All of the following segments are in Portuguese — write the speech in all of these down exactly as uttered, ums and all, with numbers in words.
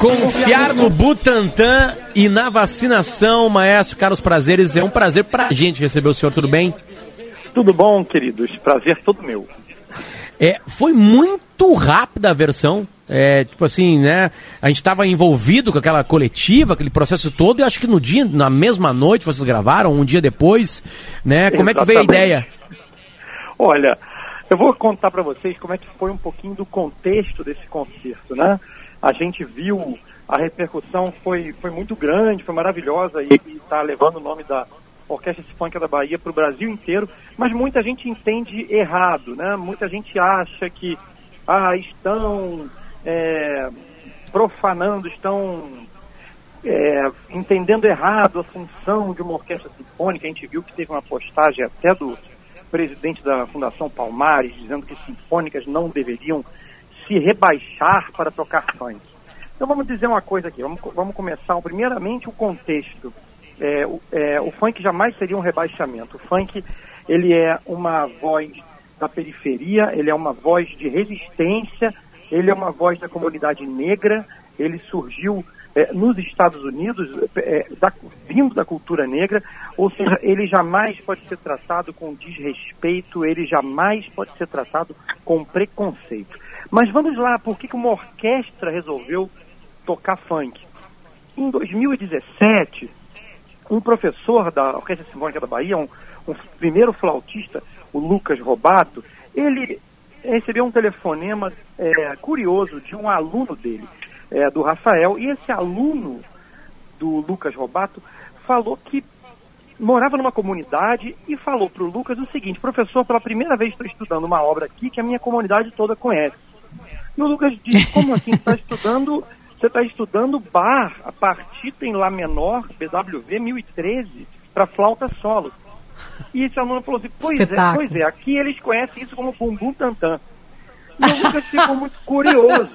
Confiar no Butantan e na vacinação, Maestro Carlos Prazeres. É um prazer pra gente receber o senhor, tudo bem? Tudo bom, queridos. Prazer todo meu. É, foi muito rápida a versão. É, tipo assim, né? A gente estava envolvido com aquela coletiva, aquele processo todo, e acho que no dia, na mesma noite, vocês gravaram, um dia depois, né? Como Exatamente. É que veio a ideia? Olha, eu vou contar para vocês como é que foi um pouquinho do contexto desse concerto, né? A gente viu, a repercussão foi, foi muito grande, foi maravilhosa, e está levando o nome da Orquestra Sinfônica da Bahia para o Brasil inteiro, mas muita gente entende errado, né? Muita gente acha que ah, estão é, profanando, estão é, entendendo errado a função de uma orquestra sinfônica. A gente viu que teve uma postagem até do presidente da Fundação Palmares, dizendo que sinfônicas não deveriam se rebaixar para tocar funk. Então vamos dizer uma coisa aqui, vamos, vamos começar primeiramente o contexto. É, o, é, o funk jamais seria um rebaixamento. O funk, ele é uma voz da periferia, ele é uma voz de resistência, ele é uma voz da comunidade negra, ele surgiu é, nos Estados Unidos, é, da, vindo da cultura negra, ou seja, ele jamais pode ser tratado com desrespeito, ele jamais pode ser tratado com preconceito. Mas vamos lá, por que que uma orquestra resolveu tocar funk? Em dois mil e dezessete, um professor da Orquestra Sinfônica da Bahia, um, um primeiro flautista, o Lucas Robato, ele recebeu um telefonema é, curioso de um aluno dele, é, do Rafael, e esse aluno do Lucas Robato falou que morava numa comunidade e falou para o Lucas o seguinte: professor, pela primeira vez estou estudando uma obra aqui que a minha comunidade toda conhece. E o Lucas disse: como assim? Você está estudando, você está estudando Bach, a partita em Lá menor, B W V mil e treze, para flauta solo. E esse aluno falou assim: pois é, pois é, aqui eles conhecem isso como bumbum tantã. E o Lucas ficou muito curioso.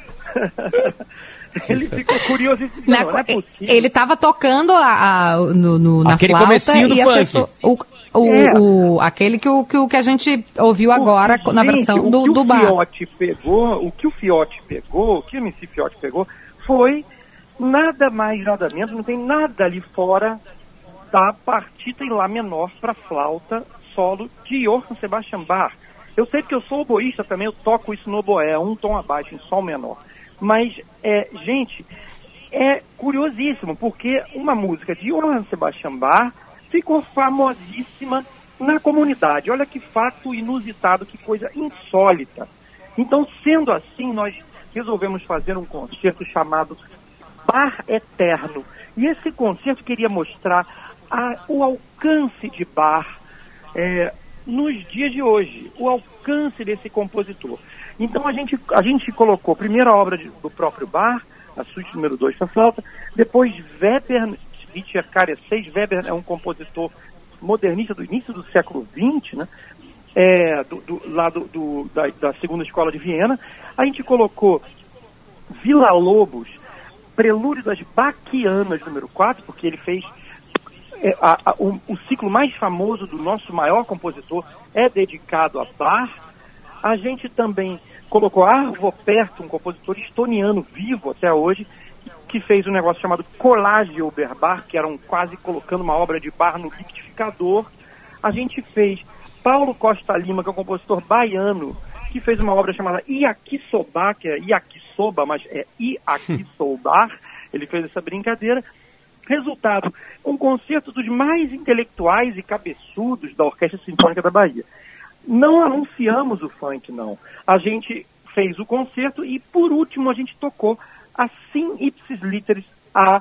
Ele ficou curioso e disse: na, não, não é possível. Ele estava tocando a, a, no, no, na aquele flauta comecinho do e funk. Pessoa, o, o, é. o, aquele que, o, que, o, que a gente ouviu agora o, na gente, versão do, do bar. O que o Fiote pegou, o que o Fiote pegou, o que o M C Fiote pegou, foi nada mais, nada menos, não tem nada ali fora da partita em Lá menor para flauta solo de Johann Sebastian Bach. Eu sei que eu sou oboísta também, eu toco isso no oboé, um tom abaixo, em sol menor. Mas, é, gente, é curiosíssimo, porque uma música de Johann Sebastian Bach ficou famosíssima na comunidade. Olha que fato inusitado, que coisa insólita. Então, sendo assim, nós resolvemos fazer um concerto chamado Bach Eterno. E esse concerto queria mostrar a, o alcance de Bach é, nos dias de hoje, o alcance desse compositor. Então a gente, a gente colocou primeiro a obra de, do próprio Bach, a suíte número dois para flauta, depois Weber, Witcher seis, Weber é um compositor modernista do início do século vinte, né? É, do, do, lá do, do, da, da segunda escola de Viena. A gente colocou Villa-Lobos, Prelúdio das Baquianas número quatro, porque ele fez é, a, a, o, o ciclo mais famoso do nosso maior compositor é dedicado a Bach. A gente também colocou Arvo Pärt, um compositor estoniano vivo até hoje, que fez um negócio chamado Collage Oberbach, que era um, quase colocando uma obra de Bach no liquidificador. A gente fez Paulo Costa Lima, que é um compositor baiano, que fez uma obra chamada Iaquisobá, que é Iaquisoba, mas é Iaquisobá. Ele fez essa brincadeira. Resultado, um concerto dos mais intelectuais e cabeçudos da Orquestra Sinfônica da Bahia. Não anunciamos o funk, não. A gente fez o concerto e, por último, a gente tocou assim ipsis literis a,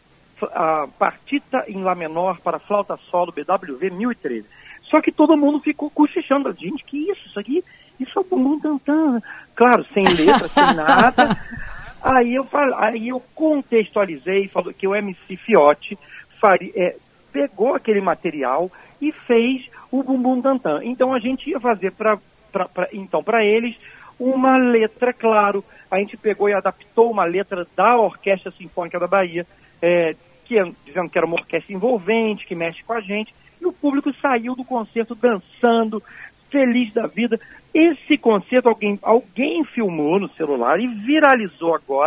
a partita em Lá menor para flauta solo B W V mil e treze. Só que todo mundo ficou cochichando. Gente, que isso? Isso aqui, isso é o bumbum tantã. Claro, sem letra, sem nada. Aí eu, fal... Aí eu contextualizei, falou que o M C Fiote faria, é, pegou aquele material e fez o bumbum tantã. Então a gente ia fazer para então, para eles uma letra, claro. A gente pegou e adaptou uma letra da Orquestra Sinfônica da Bahia, é, que, dizendo que era uma orquestra envolvente, que mexe com a gente, e o público saiu do concerto dançando, feliz da vida. Esse concerto alguém, alguém filmou no celular e viralizou agora.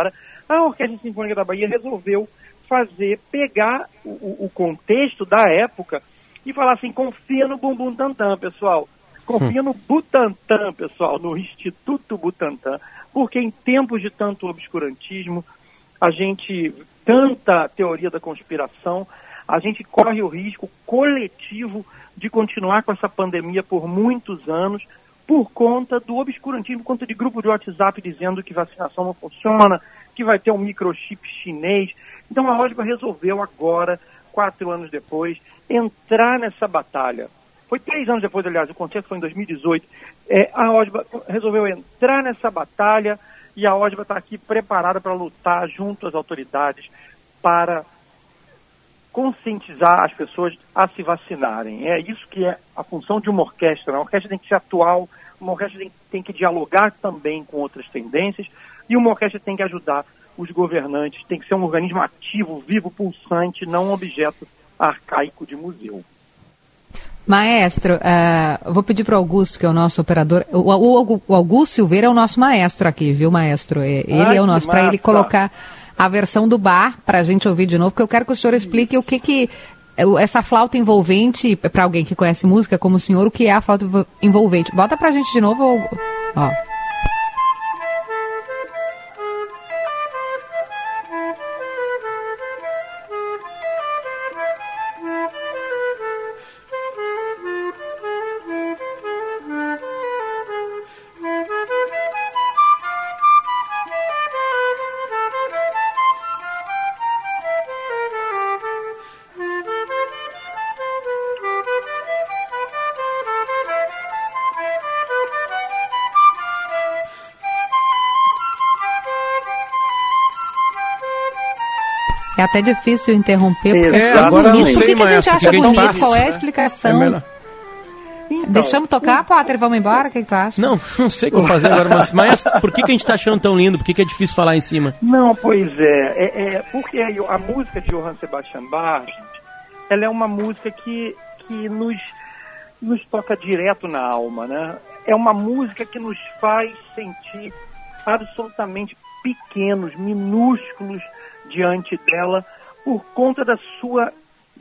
A Orquestra Sinfônica da Bahia resolveu fazer, pegar o, o contexto da época e falar assim, confia no Bumbum Tantã, pessoal. Confia no Butantan, pessoal, no Instituto Butantan. Porque em tempos de tanto obscurantismo, a gente, tanta teoria da conspiração, a gente corre o risco coletivo de continuar com essa pandemia por muitos anos, por conta do obscurantismo, por conta de grupo de WhatsApp dizendo que vacinação não funciona, que vai ter um microchip chinês. Então a OSBA resolveu agora, quatro anos depois, entrar nessa batalha. Foi três anos depois, aliás, o concerto foi em dois mil e dezoito. É, a OSBA resolveu entrar nessa batalha e a OSBA está aqui preparada para lutar junto às autoridades para conscientizar as pessoas a se vacinarem. É isso que é a função de uma orquestra. Uma orquestra tem que ser atual, uma orquestra tem, tem que dialogar também com outras tendências e uma orquestra tem que ajudar os governantes, tem que ser um organismo ativo, vivo, pulsante, não um objeto arcaico de museu. Maestro, uh, vou pedir para o Augusto, que é o nosso operador. O, o, o Augusto Silveira é o nosso maestro aqui, viu, maestro? Ele Ai, é o nosso, para ele colocar a versão do bar para a gente ouvir de novo, porque eu quero que o senhor explique o que que essa flauta envolvente, para alguém que conhece música como o senhor, o que é a flauta envolvente. Bota para a gente de novo, ó. É até difícil interromper, porque é, é agora bonito. Por que, que a gente acha que bonito? Faz? Qual é a explicação? É então, deixamos tocar, Potter? Vamos embora? O que, que tu acha? Não, não sei o que eu vou fazer agora, mas, mas por que, que a gente está achando tão lindo? Por que, que é difícil falar em cima? Não, pois é. É, é porque a música de Johann Sebastian Bach, ela é uma música que, que nos, nos toca direto na alma, né? É uma música que nos faz sentir absolutamente pequenos, minúsculos, diante dela, por conta da sua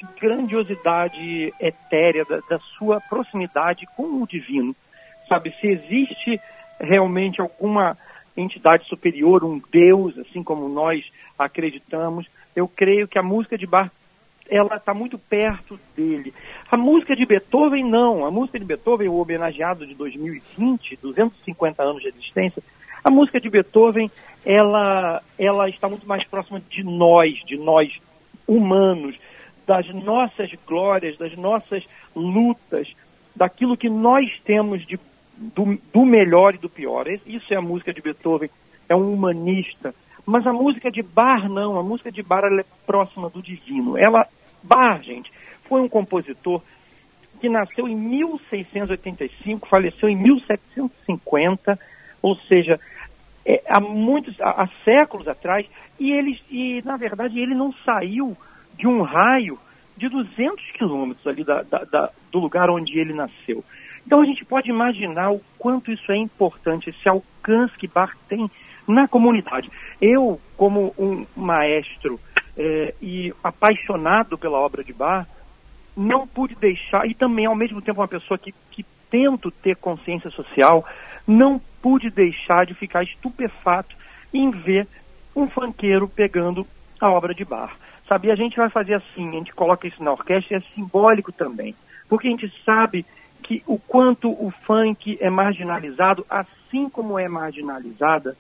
grandiosidade etérea, da, da sua proximidade com o divino. Sabe, se existe realmente alguma entidade superior, um Deus, assim como nós acreditamos, eu creio que a música de Bach, ela está muito perto dele. A música de Beethoven, não. A música de Beethoven, o homenageado de dois mil e vinte, duzentos e cinquenta anos de existência, a música de Beethoven, ela, ela está muito mais próxima de nós, de nós humanos, das nossas glórias, das nossas lutas, daquilo que nós temos de, do, do melhor e do pior. Isso é a música de Beethoven, é um humanista. Mas a música de Bach, não. A música de Bach, ela é próxima do divino. Ela, Bach, gente, foi um compositor que nasceu em mil seiscentos e oitenta e cinco, faleceu em mil setecentos e cinquenta, ou seja, é, há muitos, há, há séculos atrás, e, ele, e na verdade ele não saiu de um raio de duzentos quilômetros ali da, da, da, do lugar onde ele nasceu. Então a gente pode imaginar o quanto isso é importante, esse alcance que Bach tem na comunidade. Eu, como um maestro é, e apaixonado pela obra de Bach, não pude deixar, e também ao mesmo tempo uma pessoa que, que tento ter consciência social, não pude deixar de ficar estupefato em ver um funkeiro pegando a obra de Bach. Sabe, e a gente vai fazer assim, a gente coloca isso na orquestra e é simbólico também, porque a gente sabe que o quanto o funk é marginalizado, assim como é marginalizada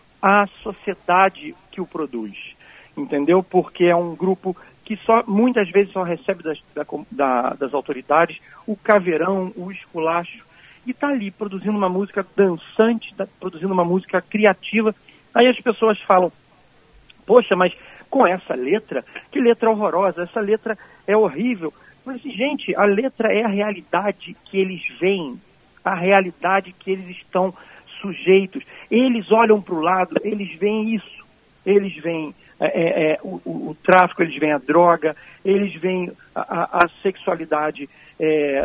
a sociedade que o produz, entendeu? Porque é um grupo que só, muitas vezes só recebe das, da, da, das autoridades o caveirão, o esculacho, e está ali produzindo uma música dançante, tá produzindo uma música criativa. Aí as pessoas falam, poxa, mas com essa letra, que letra horrorosa, essa letra é horrível. Mas, gente, a letra é a realidade que eles veem, a realidade que eles estão sujeitos. Eles olham para o lado, eles veem isso, eles veem é, é, o, o, o tráfico, eles veem a droga, eles veem a, a, a sexualidade é,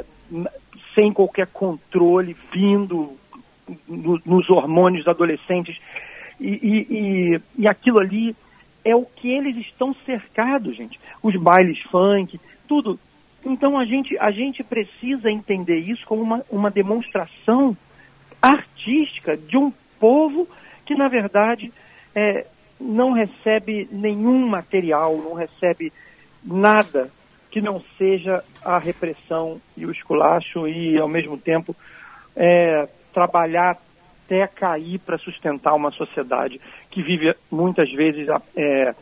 sem qualquer controle, vindo no, nos hormônios adolescentes. E, e, e, e aquilo ali é o que eles estão cercados, gente. Os bailes funk, tudo. Então a gente, a gente precisa entender isso como uma, uma demonstração artística de um povo que, na verdade, é, não recebe nenhum material, não recebe nada que não seja a repressão e o esculacho e, ao mesmo tempo, é, trabalhar até cair para sustentar uma sociedade que vive, muitas vezes, é,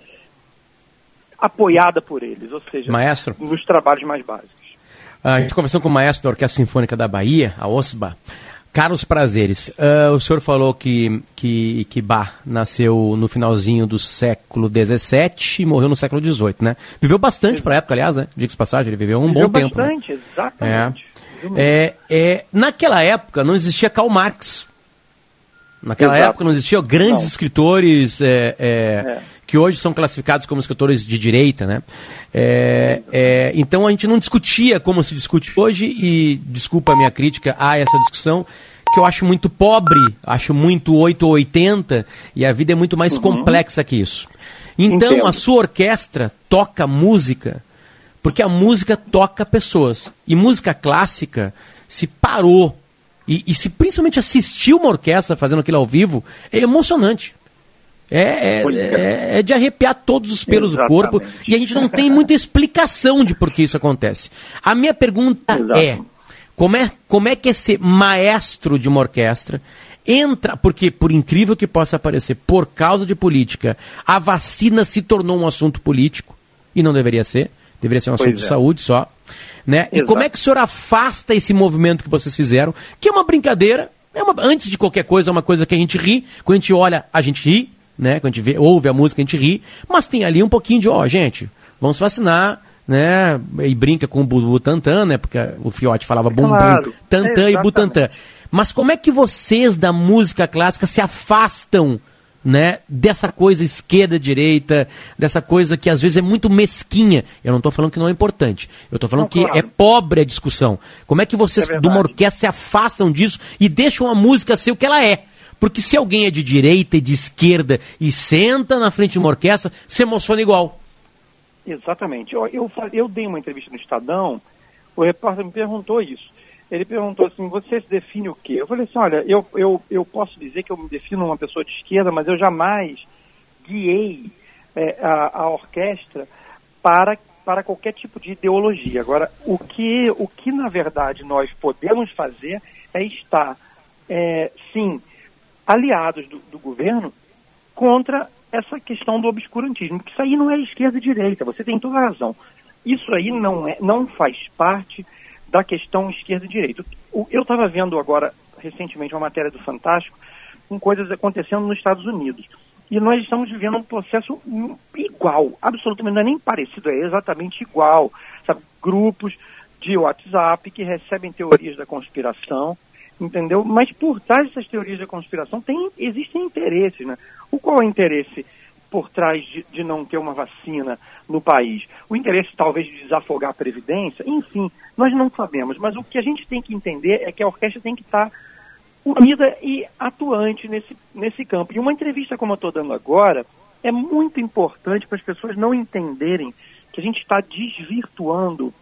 apoiada por eles, ou seja, Maestro, nos trabalhos mais básicos. A gente conversou com o maestro da Orquestra Sinfônica da Bahia, a OSBA, Carlos Prazeres. Uh, o senhor falou que, que, que Bach nasceu no finalzinho do século dezessete e morreu no século dezoito, né? Viveu bastante para a época, aliás, né? Diga-se passagem, ele viveu um viveu bom tempo. Bastante, né? Exatamente. É. É, é, naquela época não existia Karl Marx. Naquela Exato. época não existiam grandes não. escritores é, é, é. que hoje são classificados como escritores de direita, né? É, é, então a gente não discutia como se discute hoje, e desculpa a minha crítica a essa discussão, que eu acho muito pobre, acho muito oito ou oitenta, e a vida é muito mais uhum. complexa que isso. Então Entendo. a sua orquestra toca música, porque a música toca pessoas. E música clássica se parou. E, e se principalmente assistir uma orquestra fazendo aquilo ao vivo, é emocionante. É, é, é, é de arrepiar todos os pelos Exatamente. do corpo. E a gente não tem muita explicação de por que isso acontece. A minha pergunta Exato. é, como é, como é que esse maestro de uma orquestra entra, porque por incrível que possa parecer, por causa de política, a vacina se tornou um assunto político, e não deveria ser, deveria ser um assunto pois de é. saúde só. Né? E como é que o senhor afasta esse movimento que vocês fizeram, que é uma brincadeira, é uma, antes de qualquer coisa, é uma coisa que a gente ri, quando a gente olha, a gente ri, né? Quando a gente vê, ouve a música, a gente ri, mas tem ali um pouquinho de, ó, gente, vamos vacinar, né? E brinca com o Butantan, né? Porque o Fiote falava bumbum, claro. tantã é, e Butantan. Mas como é que vocês da música clássica se afastam, né, dessa coisa esquerda-direita, dessa coisa que às vezes é muito mesquinha? Eu não estou falando que não é importante, eu estou falando não, que claro. é pobre a discussão. Como é que vocês, é de uma orquestra, se afastam disso e deixam a música ser o que ela é? Porque se alguém é de direita e de esquerda e senta na frente de uma orquestra, se emociona igual. Exatamente. Eu, eu, eu dei uma entrevista no Estadão, o repórter me perguntou isso. Ele perguntou assim, você se define o quê? Eu falei assim, olha, eu, eu, eu posso dizer que eu me defino uma pessoa de esquerda, mas eu jamais guiei é, a, a orquestra para, para qualquer tipo de ideologia. Agora, o que, o que na verdade nós podemos fazer é estar, é, sim, aliados do, do governo contra essa questão do obscurantismo, porque isso aí não é esquerda e direita, você tem toda a razão. Isso aí não, é, não faz parte da questão esquerda e direita. Eu estava vendo agora, recentemente, uma matéria do Fantástico, com coisas acontecendo nos Estados Unidos. E nós estamos vivendo um processo igual, absolutamente, não é nem parecido, é exatamente igual. Sabe? Grupos de WhatsApp que recebem teorias da conspiração, entendeu? Mas por trás dessas teorias da conspiração tem, existem interesses, né? O qual é o interesse por trás de, de não ter uma vacina no país? O interesse talvez de desafogar a Previdência? Enfim, nós não sabemos, mas o que a gente tem que entender é que a orquestra tem que estar unida e atuante nesse, nesse campo. E uma entrevista como eu estou dando agora é muito importante para as pessoas não entenderem que a gente está desvirtuando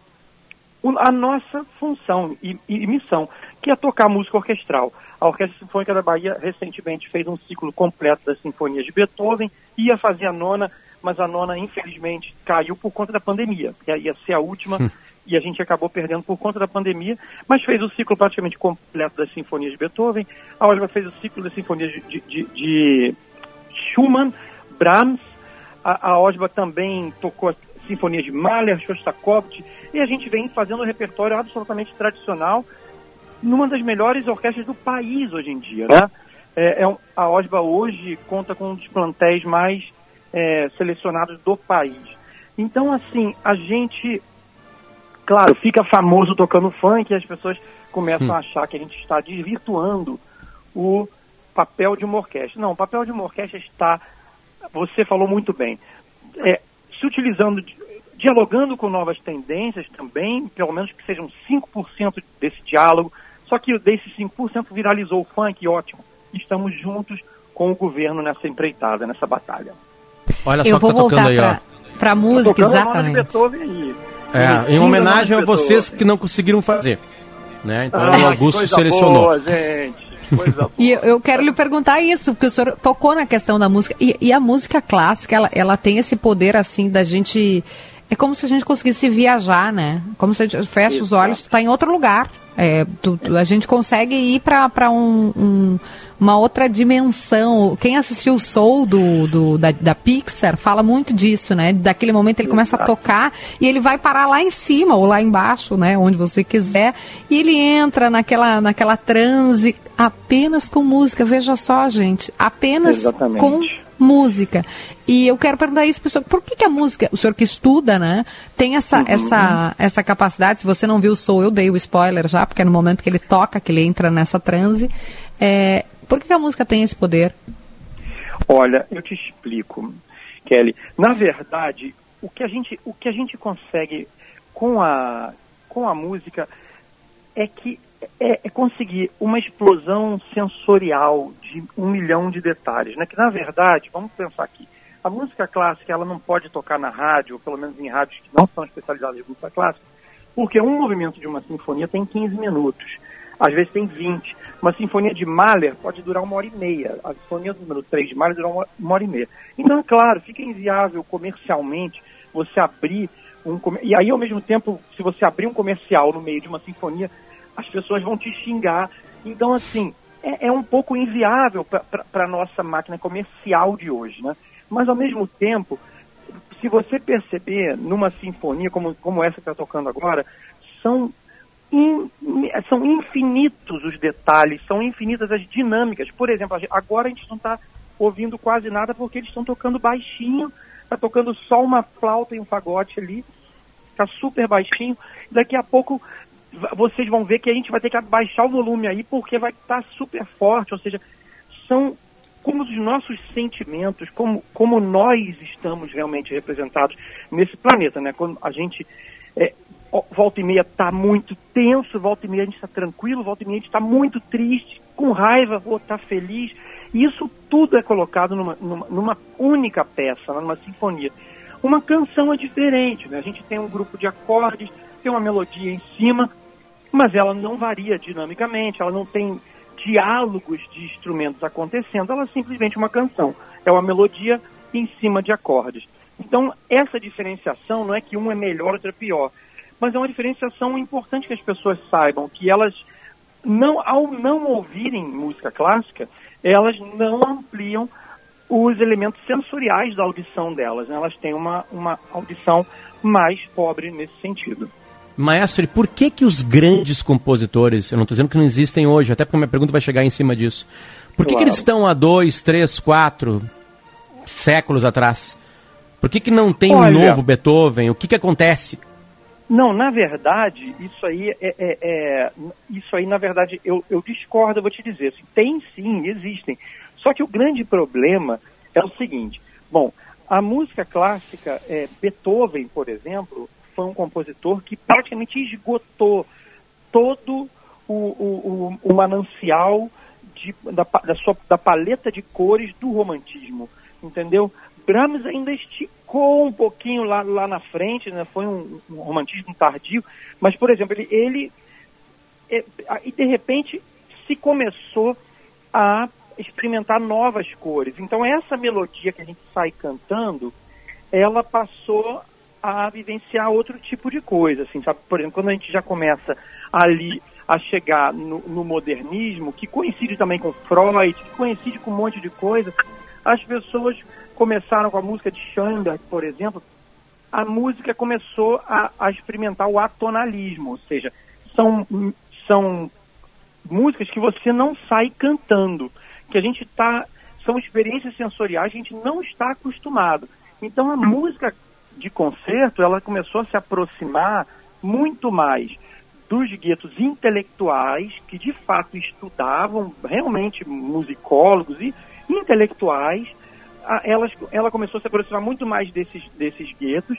a nossa função e, e missão, que é tocar música orquestral. A Orquestra Sinfônica da Bahia recentemente fez um ciclo completo das sinfonias de Beethoven, ia fazer a nona, mas a nona infelizmente caiu por conta da pandemia, que ia ser a última, hum. e a gente acabou perdendo por conta da pandemia, mas fez o ciclo praticamente completo das sinfonias de Beethoven. A Osba fez o ciclo das sinfonias de, de, de, de Schumann, Brahms, a, a Osba também tocou sinfonias de Mahler, Shostakovich, e a gente vem fazendo um repertório absolutamente tradicional numa das melhores orquestras do país hoje em dia, né? É, é, a Osba hoje conta com um dos plantéis mais é, selecionados do país. Então, assim, a gente, claro, fica famoso tocando funk e as pessoas começam hum. a achar que a gente está desvirtuando o papel de uma orquestra. Não, o papel de uma orquestra está, você falou muito bem, é, se utilizando, dialogando com novas tendências também, pelo menos que sejam cinco por cento desse diálogo. Só que desses cinco por cento viralizou o funk, ótimo. Estamos juntos com o governo nessa empreitada, nessa batalha. Olha só eu que tá tocando aí, ó. Para música, exatamente. Beethoven aí. É, em homenagem a vocês que não conseguiram fazer, né? Então Ah, o Augusto coisa selecionou. boa, gente. Coisa boa. E eu, eu quero lhe perguntar isso, porque o senhor tocou na questão da música, e, e a música clássica, ela, ela tem esse poder, assim, da gente... É como se a gente conseguisse viajar, né? Como se a gente fecha Isso, os olhos, tu tá em outro lugar. É, tu, tu, a gente consegue ir para um, um, uma outra dimensão. Quem assistiu o Soul do, do, da, da Pixar fala muito disso, né? Daquele momento ele começa a tocar e ele vai parar lá em cima ou lá embaixo, né? Onde você quiser. E ele entra naquela, naquela transe apenas com música. Veja só, gente. Apenas Exatamente. com música. E eu quero perguntar isso, pessoal, por que, que a música, o senhor que estuda, né, tem essa, uhum. essa, essa capacidade? Se você não viu o Soul, eu dei o spoiler já, porque é no momento que ele toca, que ele entra nessa transe. É, por que, que a música tem esse poder? Olha, eu te explico, Kelly. Na verdade, o que a gente, o que a gente consegue com a, com a música é que É, é conseguir uma explosão sensorial de um milhão de detalhes, né? Que na verdade, vamos pensar aqui, a música clássica ela não pode tocar na rádio, ou pelo menos em rádios que não são especializadas em música clássica, porque um movimento de uma sinfonia tem quinze minutos, às vezes tem vinte. Uma sinfonia de Mahler pode durar uma hora e meia, a sinfonia do número três de Mahler dura uma, uma hora e meia. Então, é claro, fica inviável comercialmente você abrir um... E aí, ao mesmo tempo, se você abrir um comercial no meio de uma sinfonia, as pessoas vão te xingar. Então, assim, é, é um pouco inviável para a nossa máquina comercial de hoje, né? Mas, ao mesmo tempo, se você perceber numa sinfonia como, como essa que está tocando agora, são, in, são infinitos os detalhes, são infinitas as dinâmicas. Por exemplo, agora a gente não está ouvindo quase nada porque eles estão tocando baixinho, está tocando só uma flauta e um fagote ali, está super baixinho. Daqui a pouco vocês vão ver que a gente vai ter que abaixar o volume aí, porque vai estar super forte, ou seja, são como os nossos sentimentos, como, como nós estamos realmente representados nesse planeta, né? Quando a gente, é, volta e meia está muito tenso, volta e meia a gente está tranquilo, volta e meia a gente está muito triste, com raiva, ou está feliz, e isso tudo é colocado numa, numa, numa única peça, numa sinfonia. Uma canção é diferente, né? A gente tem um grupo de acordes, tem uma melodia em cima, mas ela não varia dinamicamente, ela não tem diálogos de instrumentos acontecendo, ela é simplesmente uma canção, é uma melodia em cima de acordes. Então, essa diferenciação não é que um é melhor, outro é pior, mas é uma diferenciação importante que as pessoas saibam, que elas, não, ao não ouvirem música clássica, elas não ampliam os elementos sensoriais da audição delas, né? Elas têm uma, uma audição mais pobre nesse sentido. Maestro, e por que que os grandes compositores, eu não estou dizendo que não existem hoje, até porque a minha pergunta vai chegar em cima disso, por que, claro. que eles estão há dois, três, quatro séculos atrás? Por que que não tem Olha, um novo Beethoven? O que que acontece? Não, na verdade, isso aí, é, é, é, isso aí na verdade, eu, eu discordo, eu vou te dizer, assim, tem sim, existem, só que o grande problema é o seguinte, bom, a música clássica, é, Beethoven, por exemplo, foi um compositor que praticamente esgotou todo o, o, o, o manancial de, da, da, sua, da paleta de cores do romantismo, entendeu? Brahms ainda esticou um pouquinho lá, lá na frente, né? Foi um, um romantismo tardio, mas, por exemplo, ele, ele é, e de repente se começou a experimentar novas cores. Então essa melodia que a gente sai cantando, ela passou a vivenciar outro tipo de coisa, assim, sabe? Por exemplo, quando a gente já começa ali a chegar no, no modernismo, que coincide também com Freud, que coincide com um monte de coisa, as pessoas começaram com a música de Schoenberg, por exemplo, a música começou a, a experimentar o atonalismo, ou seja, são, são músicas que você não sai cantando, que a gente está, são experiências sensoriais que a gente não está acostumado. Então a música de concerto, ela começou a se aproximar muito mais dos guetos intelectuais, que de fato estudavam, realmente musicólogos e intelectuais, ela, ela começou a se aproximar muito mais desses, desses guetos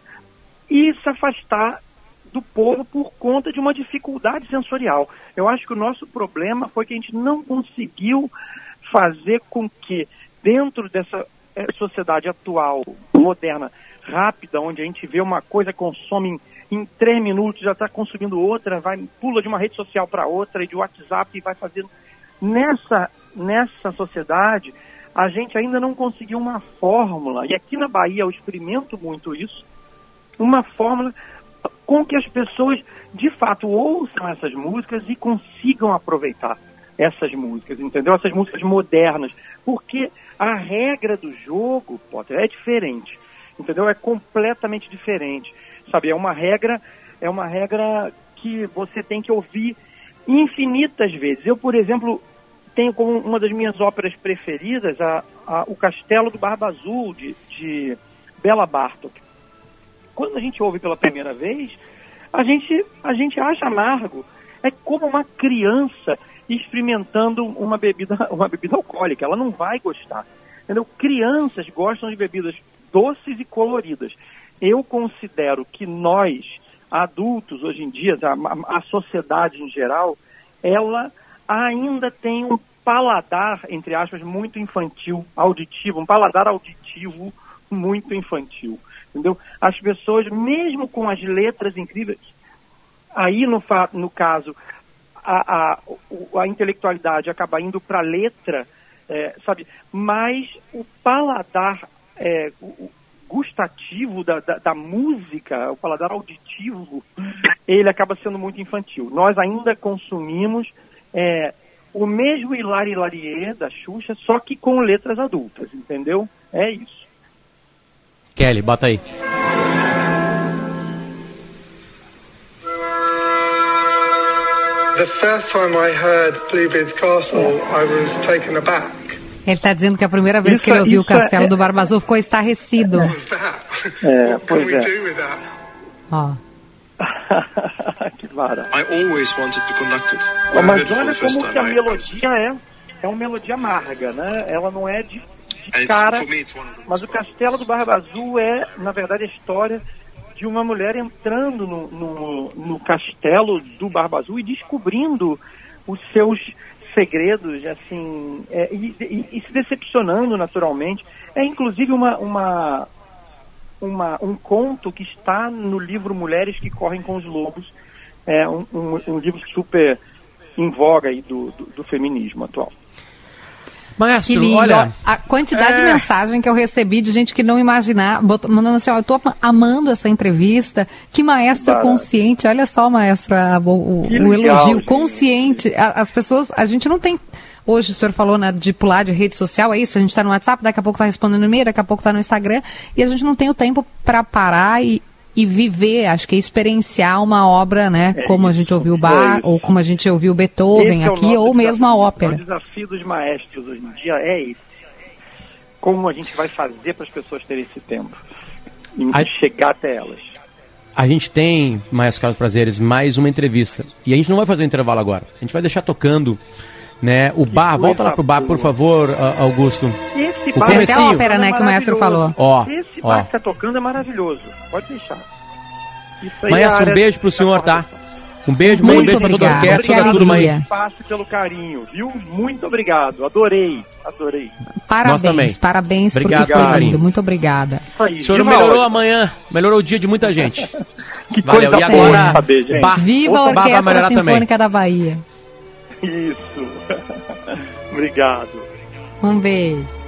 e se afastar do povo por conta de uma dificuldade sensorial. Eu acho que o nosso problema foi que a gente não conseguiu fazer com que dentro dessa é, sociedade atual, moderna, rápida, onde a gente vê uma coisa, consome em, em três minutos, já está consumindo outra, vai, pula de uma rede social para outra, e de WhatsApp, e vai fazendo. Nessa, nessa sociedade, a gente ainda não conseguiu uma fórmula, e aqui na Bahia eu experimento muito isso, uma fórmula com que as pessoas, de fato, ouçam essas músicas e consigam aproveitar essas músicas, entendeu? Essas músicas modernas, porque a regra do jogo, Potter, é diferente, entendeu? É completamente diferente, sabe? É uma regra, é uma regra que você tem que ouvir infinitas vezes. Eu, por exemplo, tenho como uma das minhas óperas preferidas a, a, o Castelo do Barba Azul, de, de Bela Bartok. Quando a gente ouve pela primeira vez, a gente, a gente acha amargo. É como uma criança experimentando uma bebida, uma bebida alcoólica. Ela não vai gostar. Entendeu? Crianças gostam de bebidas doces e coloridas. Eu considero que nós, adultos, hoje em dia, a, a sociedade em geral, ela ainda tem um paladar, entre aspas, muito infantil, auditivo, um paladar auditivo muito infantil. Entendeu? As pessoas, mesmo com as letras incríveis, aí no, fa- no caso, a, a, a intelectualidade acaba indo para a letra, é, sabe? Mas o paladar é, o, gustativo da, da, da música, o paladar auditivo, ele acaba sendo muito infantil. Nós ainda consumimos é, o mesmo Hilari Hilarie da Xuxa, só que com letras adultas, entendeu? É isso. Kelly, bota aí. The first time I heard Bluebeard's Castle, I was taken aback. Ele está dizendo que a primeira vez Isso, que ele ouviu o Castelo é... do Barba Azul ficou estarrecido. What was that? É, What can pois we é. do with that? Ó. Que vara. I always wanted to conduct it. Mas I heard it for olha the first como que a time. I- melodia é, é uma melodia amarga, né? Ela não é de, de And it's, cara, for me, it's one of the mas o Castelo do Barba Azul é, na verdade, a história de uma mulher entrando no, no, no castelo do Barba Azul e descobrindo os seus segredos, assim, é, e, e, e se decepcionando naturalmente. É inclusive uma, uma, uma, um conto que está no livro Mulheres que Correm com os Lobos, é um, um, um livro super em voga aí do, do, do feminismo atual. Maestro, Que lindo. olha... A quantidade é... de mensagem que eu recebi de gente que não imaginava, botou, mandando assim, ó, eu tô amando essa entrevista, que maestro Barato. consciente, olha só, maestro, a, o, o legal, elogio, gente. consciente. A, as pessoas, a gente não tem, hoje o senhor falou, né, de pular de rede social, é isso, a gente tá no WhatsApp, daqui a pouco tá respondendo e-mail, daqui a pouco tá no Instagram, e a gente não tem o tempo para parar e e viver, acho que experienciar uma obra, né, É como isso, a gente ouviu o Bach, é ou como a gente ouviu Beethoven Esse é o aqui, nosso ou mesmo a desafio, ópera. O desafio dos maestros hoje em dia é esse. Como a gente vai fazer para as pessoas terem esse tempo e A- chegar até elas. A gente tem, Maestro Carlos Prazeres, mais uma entrevista. E a gente não vai fazer um intervalo agora. A gente vai deixar tocando, né, o bar. coisa Volta lá pro bar, por boa. favor, a- Augusto. Esse O bar comecinho. Essa é a ópera, né, que o maestro maravilhoso. falou. Ó, Esse ó. bar que está tocando é maravilhoso. Pode deixar. Isso aí é a Maestro, um área beijo pro da senhor, tá? correção. Um beijo, Muito um beijo pra toda a obrigada, orquestra, que toda a turma aí. alegria. Passe pelo carinho, viu? Muito obrigado. Adorei. Adorei. Parabéns, Nós também. parabéns, Obrigado, porque foi carinho. lindo. Muito obrigada. Isso aí. O senhor viva melhorou a amanhã, melhorou o dia de muita gente. Que Valeu. coisa E boa agora, de saber, gente. bar, Viva a outro bar vai Orquestra melhorar também. Sinfônica da Bahia. Isso. Obrigado. Um beijo.